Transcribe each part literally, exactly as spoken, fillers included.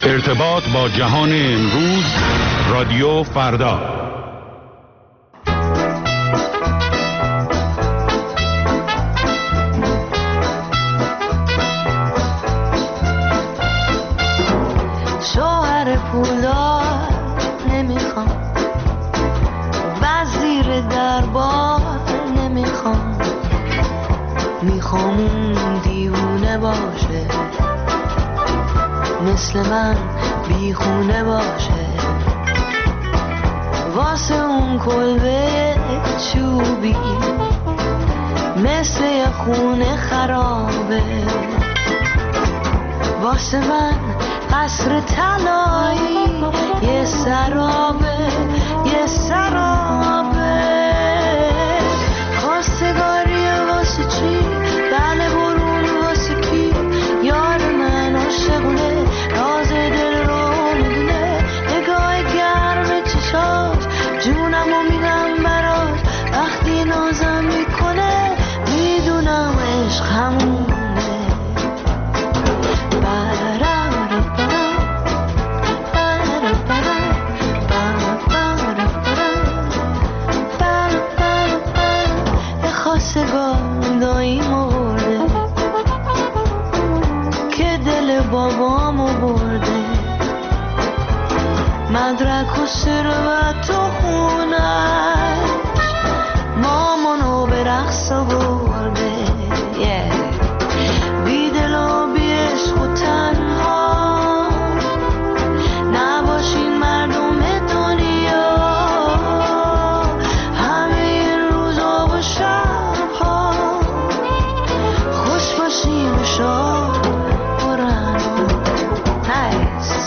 ارتباط با جهان امروز، رادیو فردا. شوهر پولدار نمیخوام، وزیر دربار نمیخوام، میخوام اون دیوونه باشه، مثل من بیخونه باشه، واسه اون کلبه چوبی مثل یه خونه خرابه، واسه من قصر طلایی یه سرابه، یه سرابه. خواستگاری واسه چی؟ بله برون واسه کی؟ یار من عاشقونه، راز دل رو میدونه، نگاه گرم چشاش جونمو میدم براش، وقتی نازم میکنه میدونم عشق همونه. خواستگار دایی مرده که دل بابامو برده، مدرک و ثروت و خونش مامانو به رقص برده. بی دل و بی عشق و تنها نباشین مردم دنیا، همه این روزا و شبها خوش باشین و شاد برن. نیست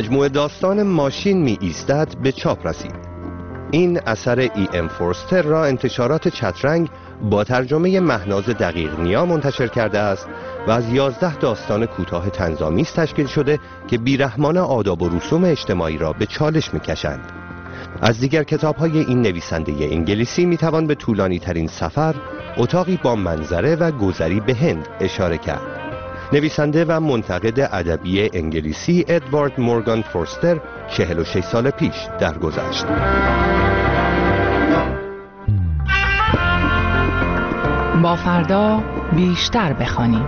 مجموعه داستان ماشین می ایستد به چاپ رسید. این اثر ای ام فورستر را انتشارات چترنگ با ترجمه مهناز دقیق نیا منتشر کرده است و از یازده داستان کوتاه طنزآمیز تشکیل شده که بیرحمانه آداب و رسوم اجتماعی را به چالش می‌کشند. از دیگر کتاب‌های این نویسنده انگلیسی می‌توان به طولانی ترین سفر، اتاقی با منظره و گذری به هند اشاره کرد. نویسنده و منتقد ادبی انگلیسی ادوارد مورگان فورستر چهل و شش سال پیش درگذشت. با فردا بیشتر بخوانیم.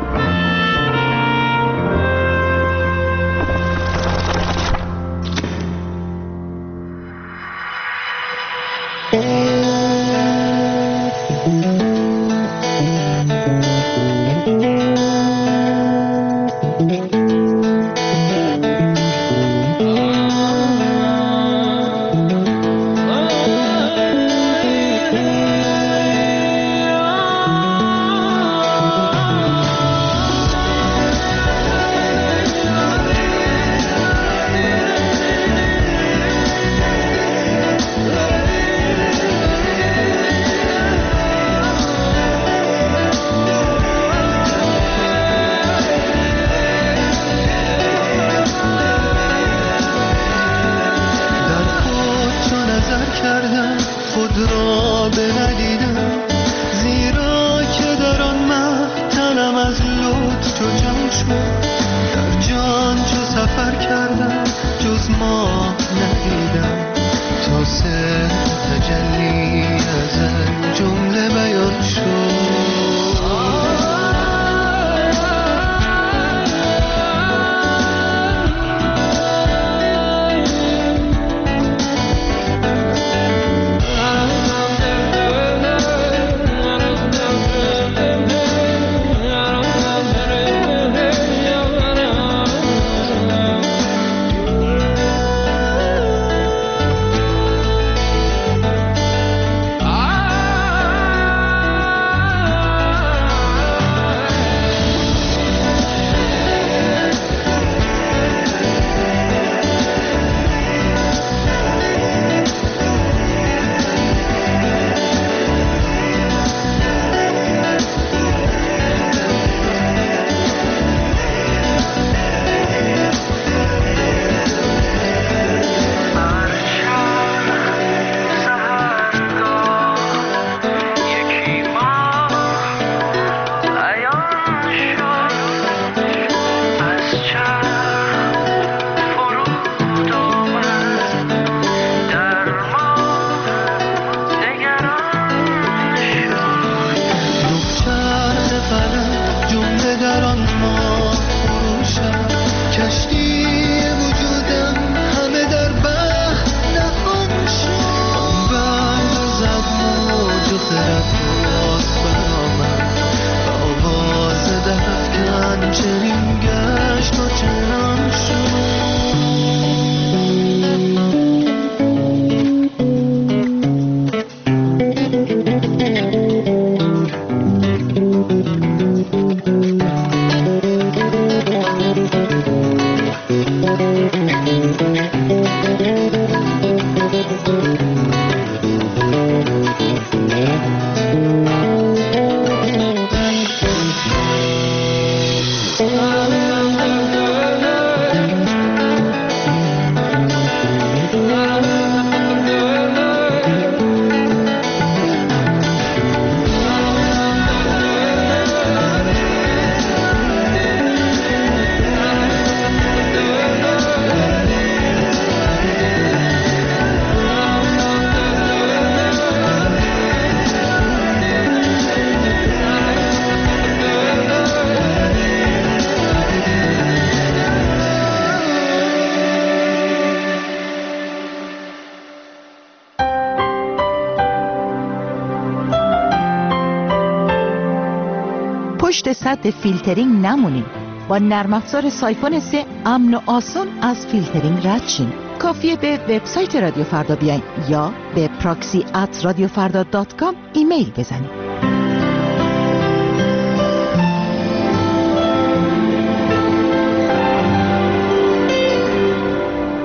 پشت سد فیلترینگ نمونید. با نرم افزار سایفون سه امن و آسان از فیلترینگ رد شین. کافیه به وبسایت رادیو فردا بیاین یا به پراکسی ات رادیو فردا دات کام ایمیل بزنید.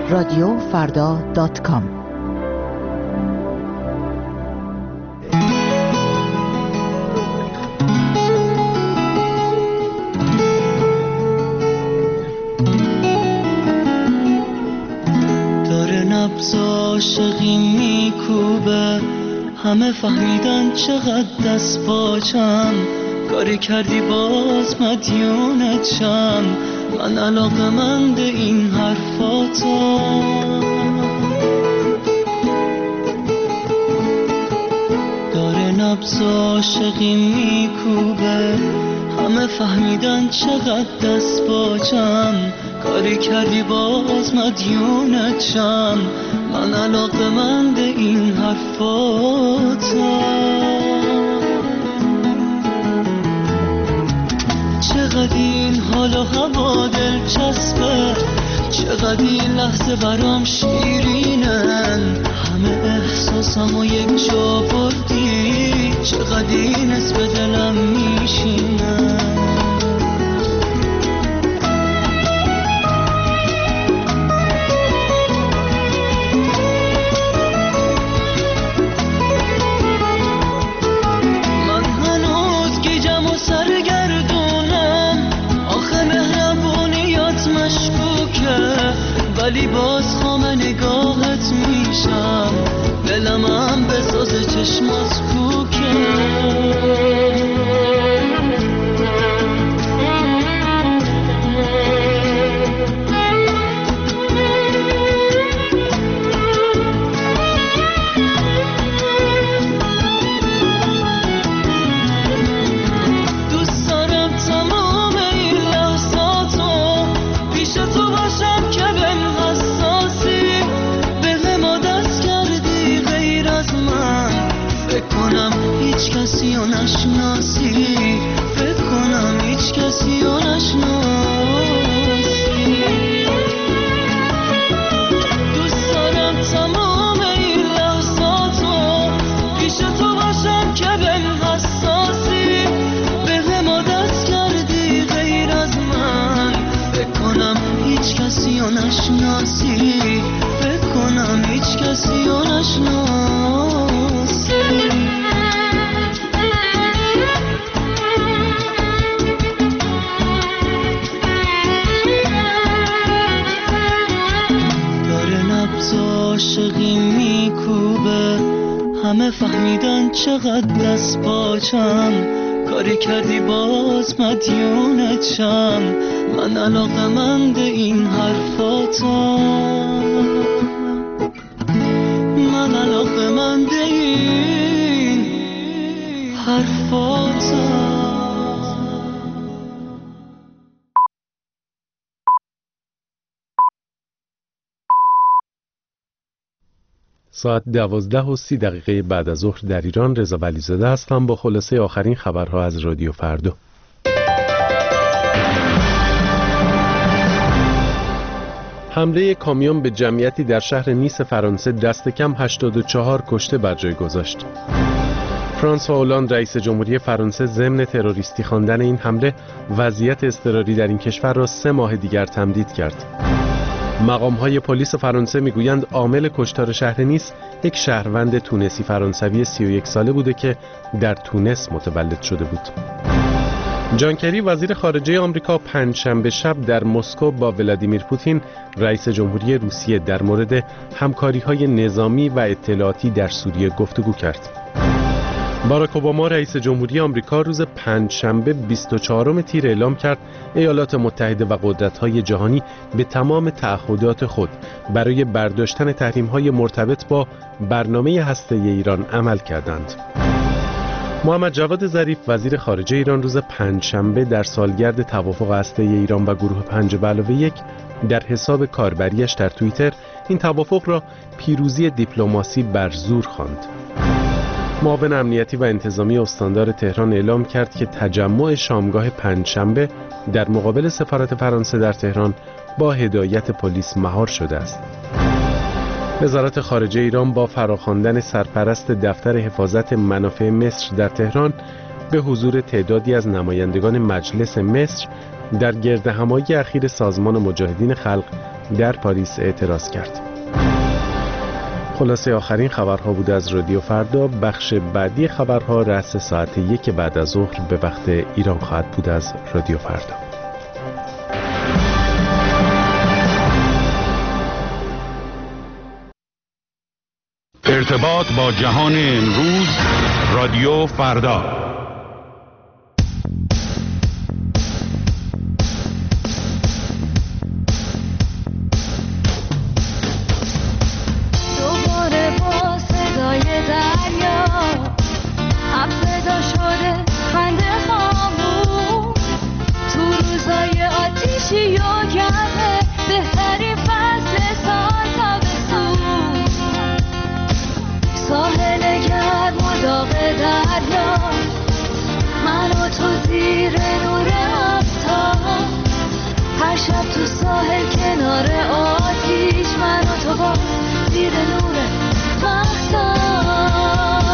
رادیو فردا دات کام. داره نبض عاشقی میکوبه، همه فهمیدن چقدر دست پاچم، کاری کردی باز مدیونتم، من علاقه‌مند این حرفاتم. داره نبض عاشقی میکوبه، همه فهمیدن چقدر دست پاچم، کاری کردی باز مدیونتم، من علاقه‌مند این حرفاتم. چقدر این حال و هوا دلچسبه، چقدر این لحظه برام شیرینن، همه احساسمو یک جا بردی، چقدر این اسم دلم میشینه. ولی باز خام نگاهت میشم، دلم هم بساز چشمات کوکه. هیچ کسی رو نشناسی، فکر کنم هیچ کسی رو نشناسی. دوست دارم تمام این لحظاتو پیش تو باشم که بهم حساسی، به ما دست کردی غیر از من، فکر کنم هیچ کسی رو نشناسی، فکر کنم هیچ کسی رو نشناسی. عاشقی میکوبه، همه فهمیدن چقدر دست پاچم، کاری کردی باز مدیونتم، من علاقه‌مند این حرفاتم، من علاقه‌مند این حرفاتم. ساعت دوازده و سی دقیقه بعد از ظهر در ایران. رضا ولیزاده هستم با خلاصه آخرین خبرها از رادیو فردا. حمله کامیون به جمعیتی در شهر نیس فرانسه دست کم هشتاد و چهار کشته بر جای گذاشت. فرانسوا هولند رئیس جمهوری فرانسه ضمن تروریستی خواندن این حمله وضعیت اضطراری در این کشور را سه ماه دیگر تمدید کرد. مقام‌های پلیس فرانسه میگویند عامل کشتار شهر نیس یک شهروند تونسی فرانسوی سی و یک ساله بوده که در تونس متولد شده بود. جان کری وزیر خارجه آمریکا پنجشنبه شب در مسکو با ولادیمیر پوتین رئیس جمهوری روسیه در مورد همکاری‌های نظامی و اطلاعاتی در سوریه گفتگو کرد. باراک اوباما رئیس جمهوری آمریکا روز پنجشنبه بیست و چهارم تیر اعلام کرد ایالات متحده و قدرت‌های جهانی به تمام تعهدات خود برای برداشتن تحریم‌های مرتبط با برنامه هسته‌ای ایران عمل کردند. محمد جواد ظریف وزیر خارجه ایران روز پنجشنبه در سالگرد توافق هسته‌ای ایران و گروه پنج به علاوه یک در حساب کاربریش در توییتر این توافق را پیروزی دیپلماسی بر زور خواند. معاون امنیتی و انتظامی استاندار تهران اعلام کرد که تجمع شامگاه پنجشنبه در مقابل سفارت فرانسه در تهران با هدایت پلیس مهار شده است. وزارت خارجه ایران با فراخواندن سرپرست دفتر حفاظت منافع مصر در تهران به حضور تعدادی از نمایندگان مجلس مصر در گردهمایی اخیر سازمان مجاهدین خلق در پاریس اعتراض کرد. خلاصه آخرین خبرها بود از رادیو فردا. بخش بعدی خبرها رأس ساعت یک بعد از ظهر به وقت ایران خواهد بود از رادیو فردا. ارتباط با جهان امروز، رادیو فردا. دوباره با صدای دریا هم صدا شده خنده خامون، تو روزای آتیشی و گرمه بهترین فصل سال تابستون، ساحل گرم و داغ دریا، من و تو زیر نور آفتاب، هر شب تو ساحل کنار آتیش، من و تو با زیر نور مهتاب.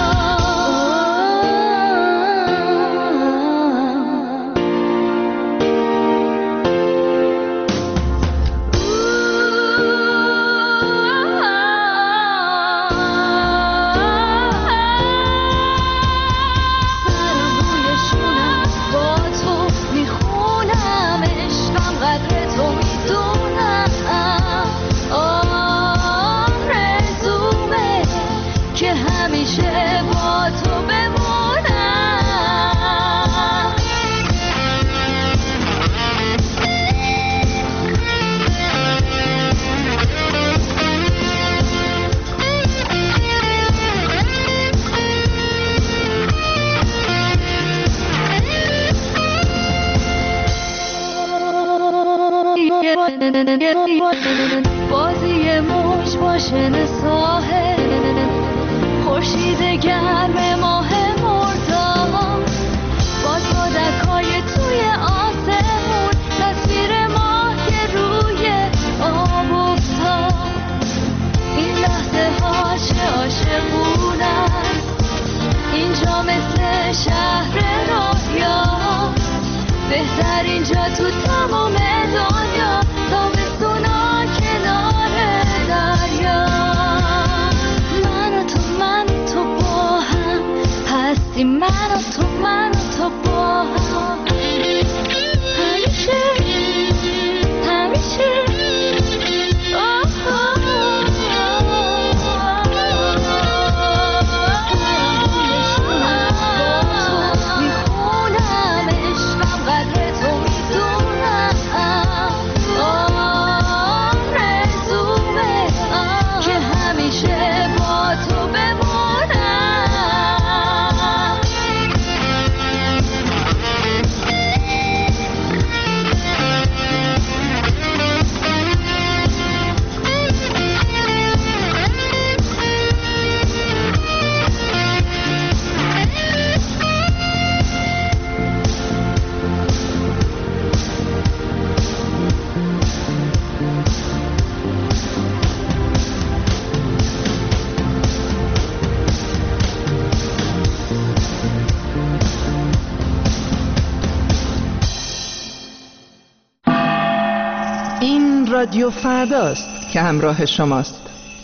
بازی موج باشن ساحل، خورشید گرم ماه مرداد، با صدکای توی آسمون، تصویر ماه که روی آب افتاد، این لحظه ها چه عاشقونه است، اینجا مثل شهر رویا، بهترین جا تو تمام دنیا، تابستونا کنار دریا، من و تو من و تو با هم هستیم، من و تو من و تو با هم همیشه همیشه. رادیو فرداست که همراه شماست.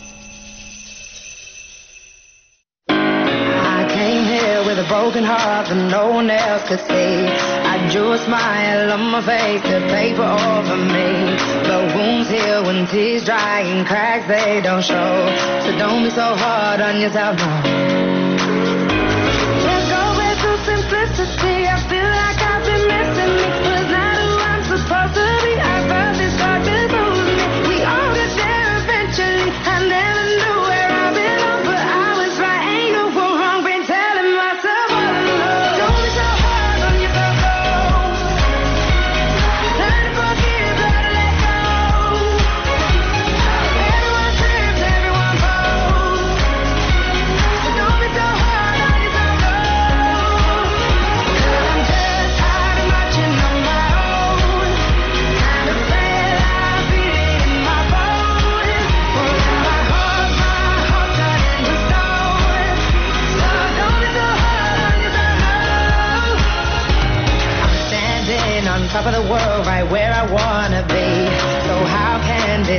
I came here with a broken heart that no one else could see. I drew a smile on my face to paper over me. The wounds heal when tears dry and cracks they don't show. So don't be so hard on yourself, no. Let's go back to simplicity. I feel like I've been missing me. Was not who I'm supposed to be. I felt this hard to lose me. We all get there eventually. I never knew where I belong, but I was right. Ain't no wrong. Been telling myself all along. Don't be so hard on yourself, no. Learn to forgive, learn to let go. Everyone trips, everyone falls. So don't be so hard on yourself, no. 'Cause I'm just tired of watching them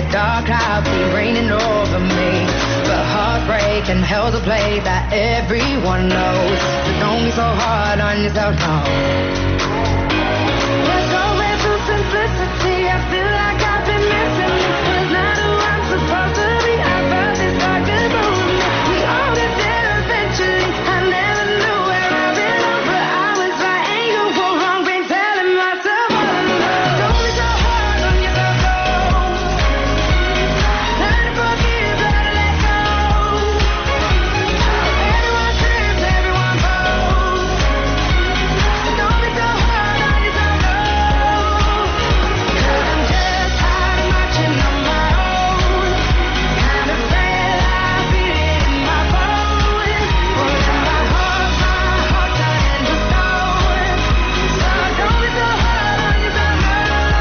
dark clouds be raining over me. But heartbreak and hell's a play that everyone knows. So don't be so hard on yourself, no. There's no way to simplicity. I feel like I've been missing. This was not who I'm supposed to be. I felt this dark above me. We all get there eventually. I never knew where I belong, but I was right. Ain't no go wrong. Been telling myself all along. Don't be so hard on yourself, no. Learn to forgive, learn to let go. Everyone trips, everyone falls. So don't be so hard on yourself, no. 'Cause I'm just tired of marching on my own. Kind of afraid I feel it in my bones. Pulling my heart, my heart turning to stone. So don't be so hard on yourself, no.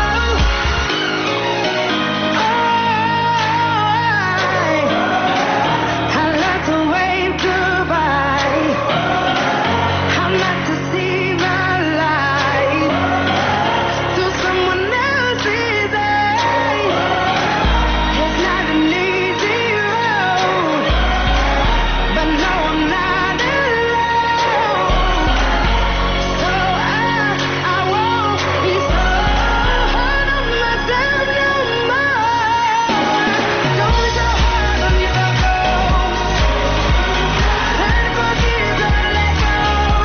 I like to wave goodbye. I'm not to see my life through someone else's eyes. It's not an easy road, but no, I'm not alone. So I, I won't be so hard on myself no more. Don't be so hard on yourself, no. Learn to forgive, learn to let go.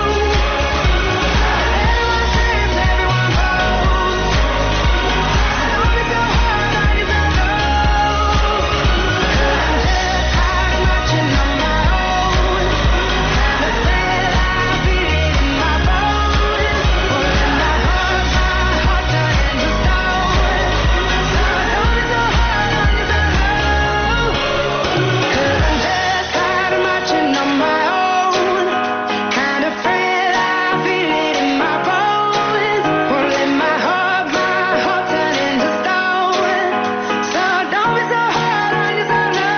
Everyone trips, everyone falls. Don't be so hard on yourself, no. 'Cause I'm just tired of marching on my own. Kind of afraid I feel it in my bones. Pulling my heart, my heart turning to stone. So don't be so hard on yourself, no. 'Cause I'm just tired of marching on my own. Kind of afraid I feel it in my bones. Pulling my heart, my heart turning to stone. So don't be so hard on yourself, no.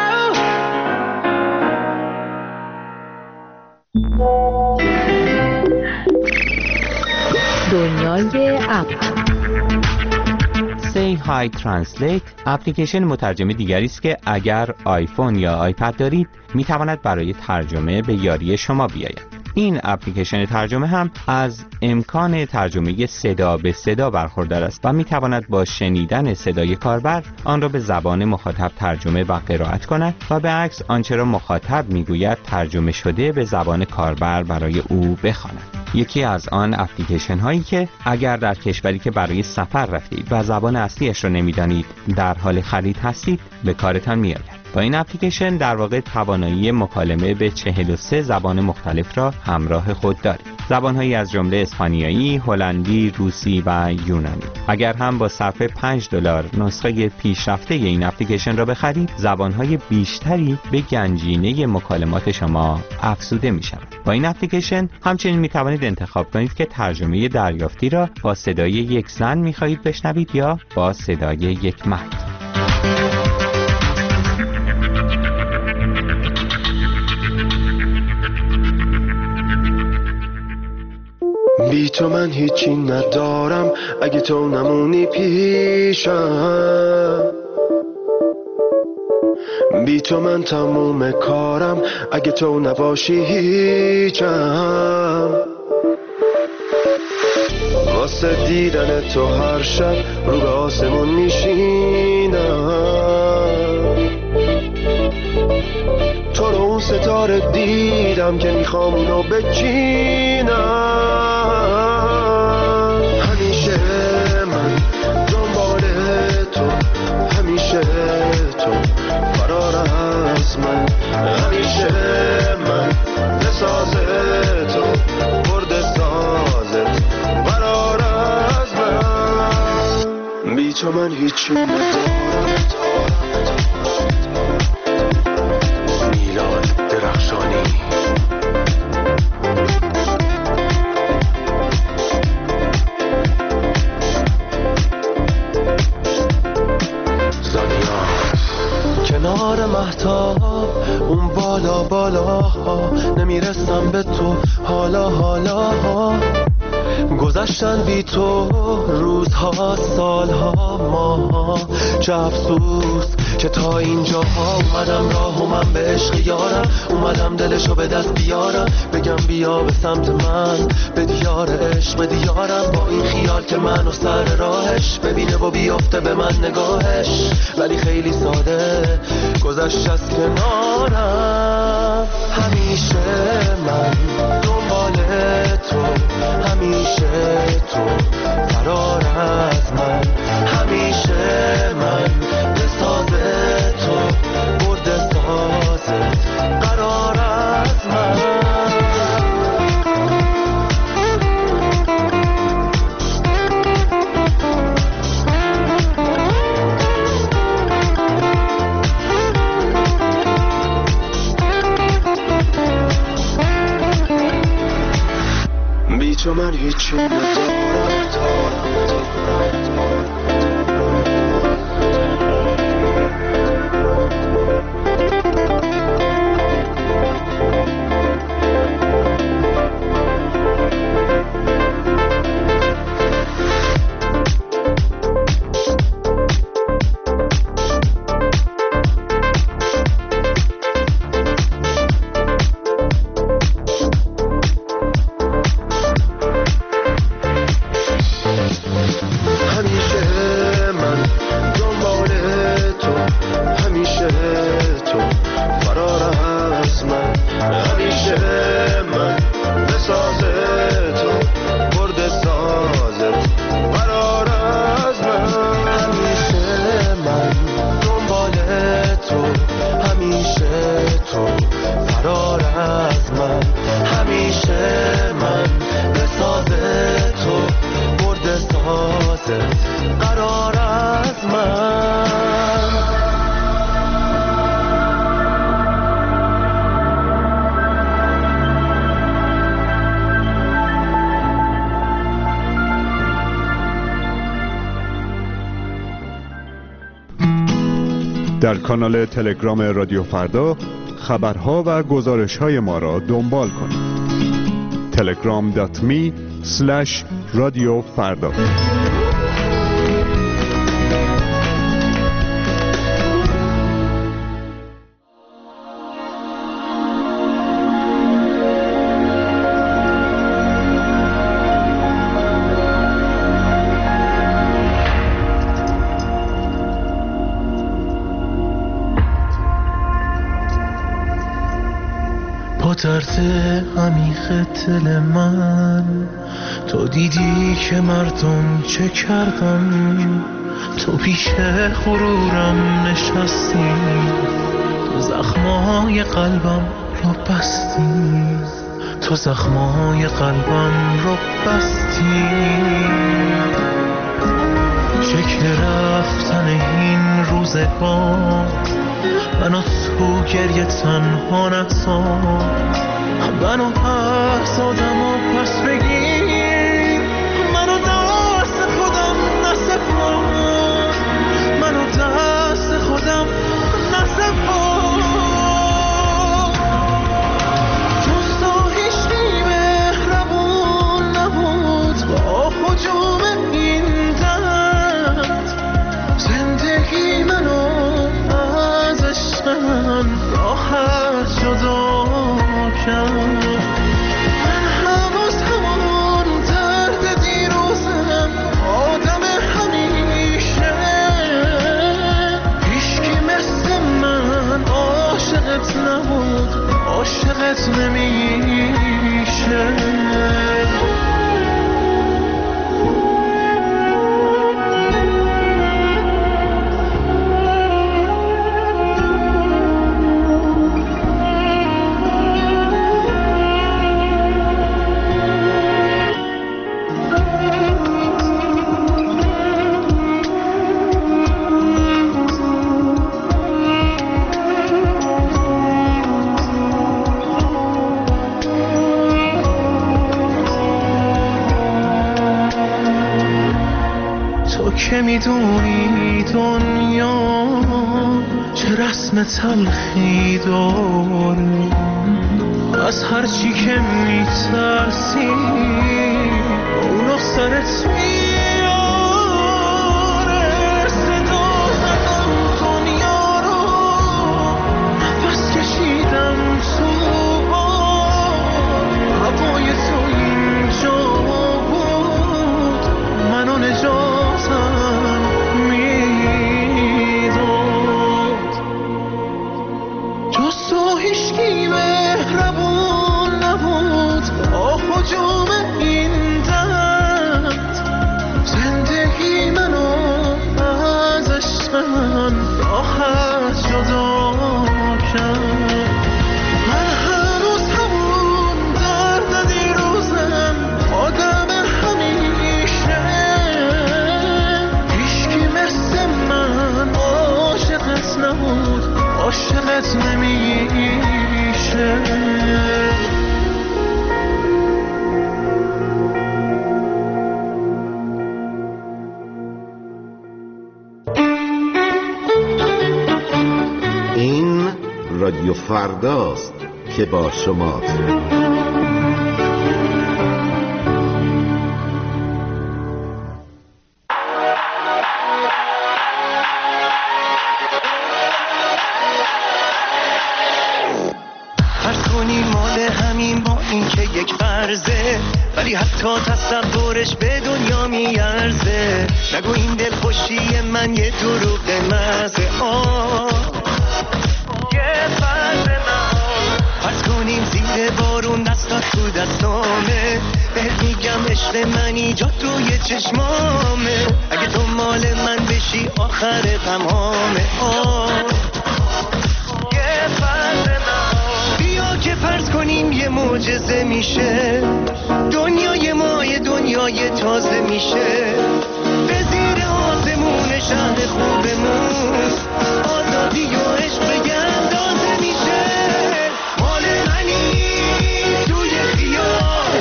دنیای اپ. Say Hi Translate اپلیکیشن مترجم دیگری است که اگر آیفون یا آیپد دارید میتواند برای ترجمه به یاری شما بیاید. این اپلیکیشن ترجمه هم از امکان ترجمه صدا به صدا برخوردار است و میتواند با شنیدن صدای کاربر آن را به زبان مخاطب ترجمه و قرائت کند و به عکس آنچه را مخاطب میگوید ترجمه شده به زبان کاربر برای او بخواند. یکی از آن اپلیکیشن هایی که اگر در کشوری که برای سفر رفتید و زبان اصلیش را نمیدانید در حال خرید هستید به کارتان میآید. با این اپلیکیشن در واقع توانایی مکالمه به چهل و سه زبان مختلف را همراه خود دارید. زبانهایی از جمله اسپانیایی، هلندی، روسی و یونانی. اگر هم با صرف پنج دلار نسخه پیشرفته این اپلیکیشن را بخرید، زبانهای بیشتری به گنجینه مکالمات شما افزوده می شود. با این اپلیکیشن همچنین می توانید انتخاب کنید که ترجمه دریافتی را با صدای یک زن می خواهید بشنوید یا با صدای یک مرد. بی تو من هیچی ندارم اگه تو نمونی پیشم، بی تو من تموم کارم اگه تو نباشی هیچم. واسه دیدن تو هر شب رو به آسمون میشینم، تو رو اون ستاره دیدم که میخوام اونو بچینم. همیشه من دنبال تو، همیشه تو فرار از من، همیشه من بساز تو برد سازت فرار از من. بی تو من هیچی ندارم. میلاد درخشانی. کنار مهتاب اون بالا بالا ها، نمیرسم به تو حالا حالا ها. گذشتن بی تو روزها، سالها، ماها، چه افسوس که تا اینجا ها اومدم راه و من به عشق یارم، اومدم دلشو به دست بیارم، بگم بیا به سمت من، به دیار عشق، به دیارم، با این خیال که منو سر راهش ببینه و بیفته به من نگاهش، ولی خیلی ساده گذشت از کنارم. همیشه من دنبال تو، همیشه تو فرار از من، همیشه من به ساز تو برد سازت قرار از من. بی تو من هیچی ندارم، دارم دارم در کانال تلگرام رادیو فردا خبرها و گزارش‌های ما را دنبال کنید. تلگرام دات می اسلش رادیو فردا. درد عمیق دل من تو دیدی که مردم چه کردن، تو پیش غرورم نشستی، تو زخمای قلبم رو بستی، تو زخمای قلبم رو بستی. شکل رفتن این روزگار منو تو گریه تنها نذار، منو پس آدم و پس بگیر، منو دست خودم نسپار، منو دست خودم نسپار. دوستا هیچکی مهربون نبود با حجوم این درد، زندگی منو من راحت جدا کرد. من هنوز همون درد دیروزم، آدم همیشه، هیچکی مثل من عاشقت نبود، عاشقت نمیشه. که میدونی دنیا چه رسم تلخی داره، از هر چی که میترسی سرت میاره صدا زدم دنیا رو نفس کشیدم تو هوای تو اینجا بود منو نجاتم میداد جز تو هیچکی مهربون نبود آه و جوم این درد زندگی منو ازش من راحت جدا کرد من هنوز همون درد دیروزم آدم همیشه هیچکی مثل من عاشقت نبود عاشقت نمیشه این رادیو فرداست که با شماست. فرض کنی مال همین با این که یک فرضه ولی حتی تصورش به دنیا میارزه نگو این دل خوشی من یه دروغ مزه آه یه فرض نهان فرض کنیم زیر بارون دستات تو دستامه بهت میگم عشق من ایجاد روی چشمامه اگه تو مال من بشی آخر تمامه آه یه فرض نهان بیا که فرض کنیم یه معجزه میشه دنیای ما یه دنیای تازه میشه به زیر آسمون شهر خوبمون آزادی و عشق یه اندازه میشه مال منی توی خیال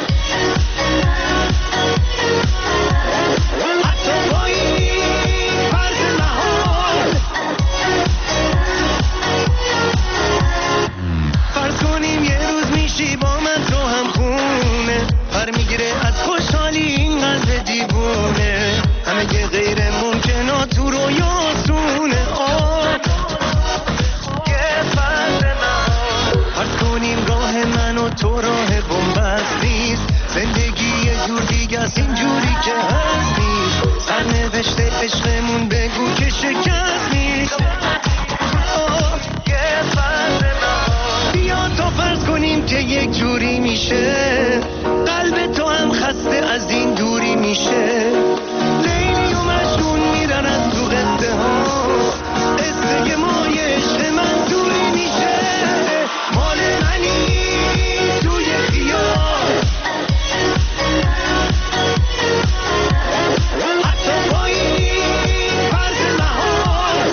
حتی با این فرض محال فرض کنیم یه روز میشی با من تو هم خونه پر میگیره از خوشحالی این قلب دیوونه همه یه غیر ممکنات تو رویاسونه آه یه فرض نهان فرض کنیم راه من و تو راه بنبست نیست زندگی یه جور دیگه است اینجوری که هست نیست سرنوشت عشقمون بگو که شکست نیست آه یه فرض نهان بیا تا فرض کنیم که یک جوری میشه قلب تو هم خسته از این دوری میشه لیلی و مجنون میرن از تو قصه ها قصه ما یه عشق منظوری میشه مال منی توی خیال حتی با این فرض محال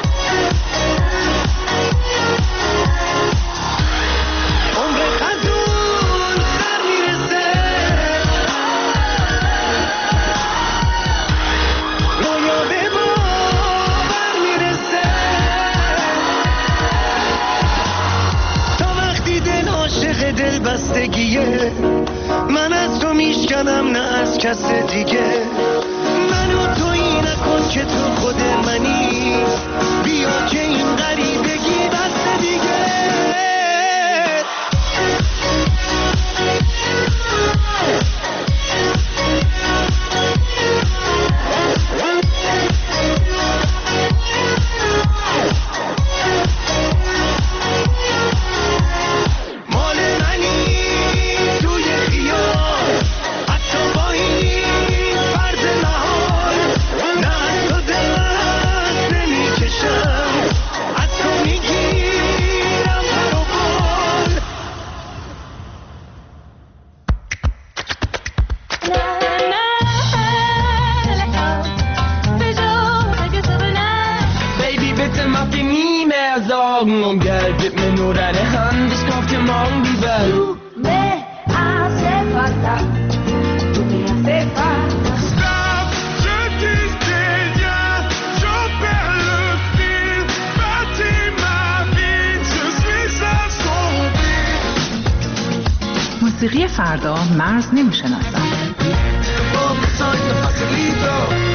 عمر خزون سر میرسه رویا به باور میرسه تا وقتی دل عاشق دل بستگیه من از تو میشکنم نه از کس دیگه منو تویی نکن که تو خود منی بیا که این غریبگی دست دیگه مال منی توی خیال حتی با این فرض محال نه از تو دست نمیکشم از تو میگیرم پر و بال Baby, bitte mach dir nie mehr Sorgen um Geld, gib mir nur deine Hand, ich kauf dir morgen die Welt. Tu me hace falta, tu me hace falta. Stop, je dis rien, je perds le fil, bâtis ma vie, je suis assombri. موسیقی فردا مرز نمیشناسد. in the facilito.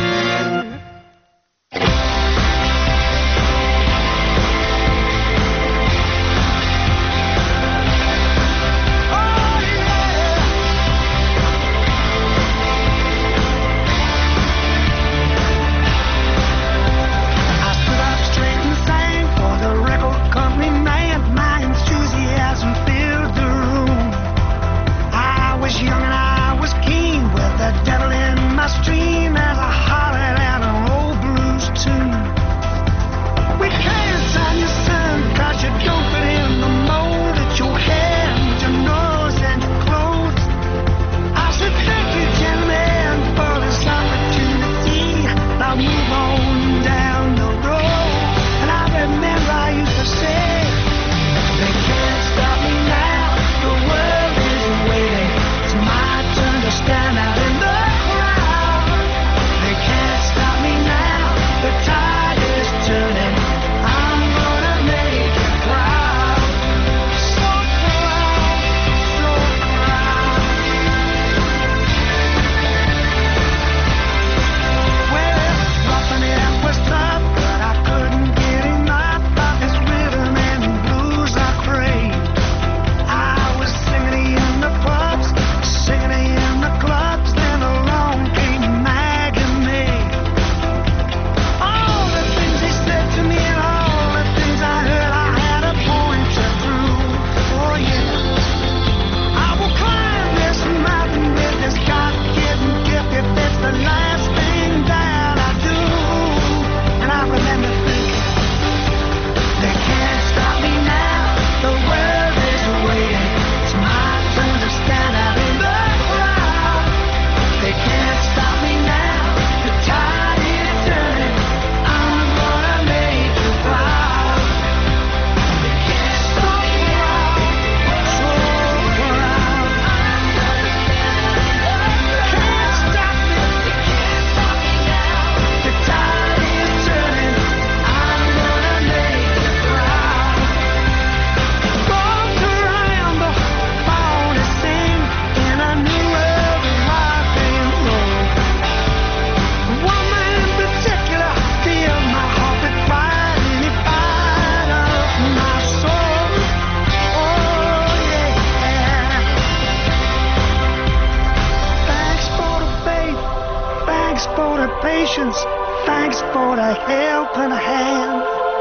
Thanks for the help and a hand.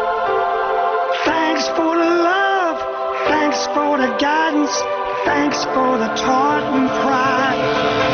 Thanks for the love. Thanks for the guidance. Thanks for the taught and pride.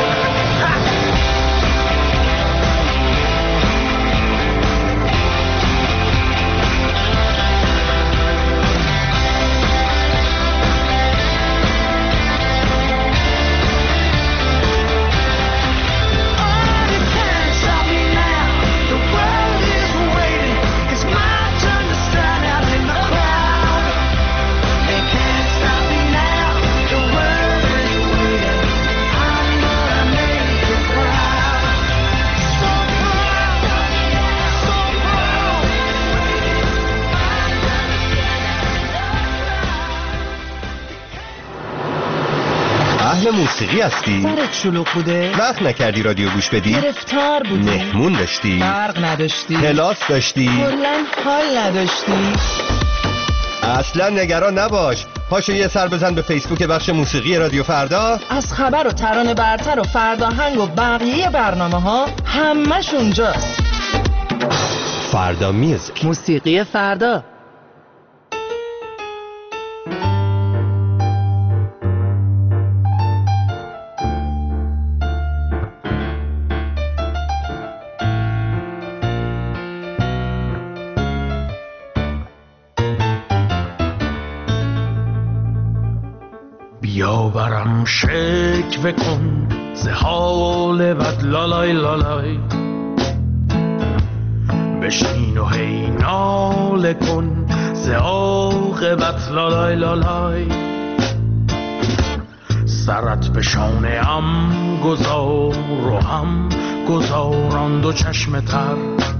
اهل موسیقی هستی؟ سرت شلوغ بوده؟ وقت نکردی رادیو گوش بدی؟ گرفتار بودی؟ مهمون داشتی؟ برق نداشتی؟ کلاس داشتی؟ کلاً حال نداشتی؟ اصلا نگران نباش، پاشو یه سر بزن به فیسبوک بخش موسیقی رادیو فردا. از خبر و ترانه برتر و فرداهنگ و بقیه برنامه ها همش اونجاست. فردا میوزیک، موسیقی فردا. بیا برم شکوه کن ز حال بد لالای لالای، بشین و هی ناله کن ز عاقبت لالای لالای. سرت به شانه ام گذار و هم گذاران دو چشم تر،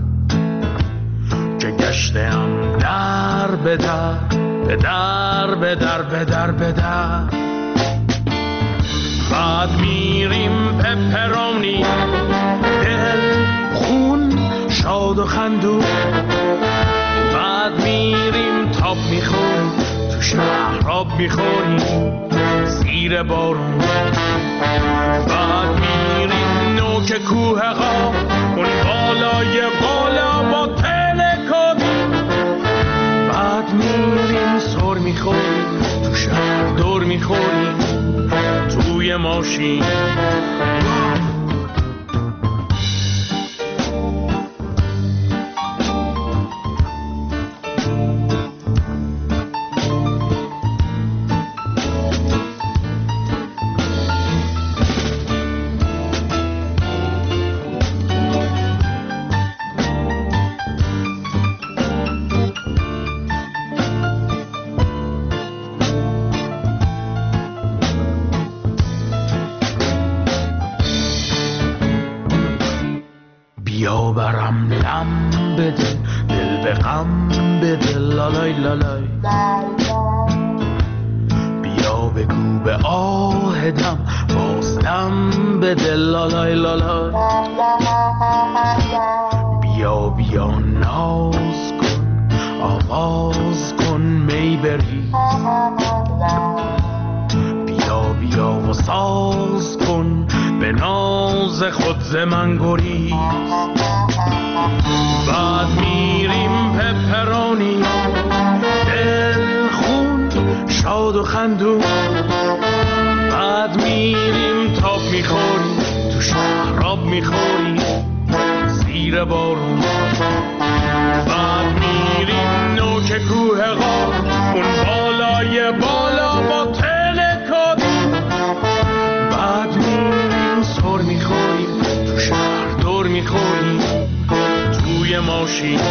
که گشتم در به در به در به در به در به در. بعد میریم پپرونی شاد و خندون، بعد میریم تاب میخوریم تو شهر آب میخوریم زیر بارون، بعد میریم نوک کوه قاف اون بالای بالا با تلکابین، بعد میریم سر میخوریم تو شهر دور میخوریم توی ماشین. بیا برم لم بده دل به غم بده لالای لالای، بیا بگو به آهدم بازدم بده لالای لالای، بیا بیا ناز کن آواز کن می بری، بیا بیا و ساز کن به ناز خود ز من گریز، بعد میریم پپرانی دل خون شاد و خندون، بعد میریم تاب میخوریم تو شهر آب میخوریم زیر بارون، بعد میریم نوک کوه قاف اون بالای بالا با تلکابین، بعد میریم سر میخوریم تو شهر دور میخوریم توی ماشین.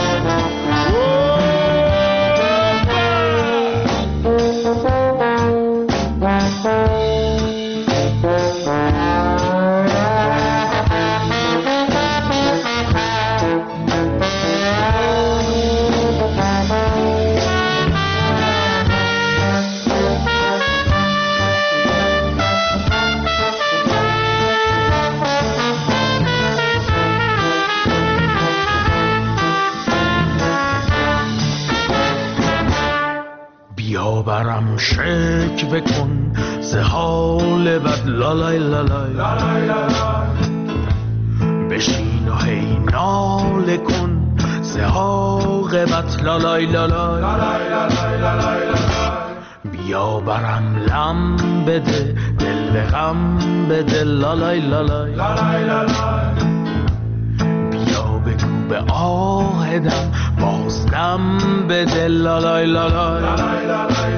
بیا برم شکوه کن ز حال بد لالای لالای، بشین و هی ناله کن ز عاقبت لالای لالای، بیا برم لم بده دل به غم بده لالای لالای، بیا بگو به آهدم بازدم بده لالای لالای.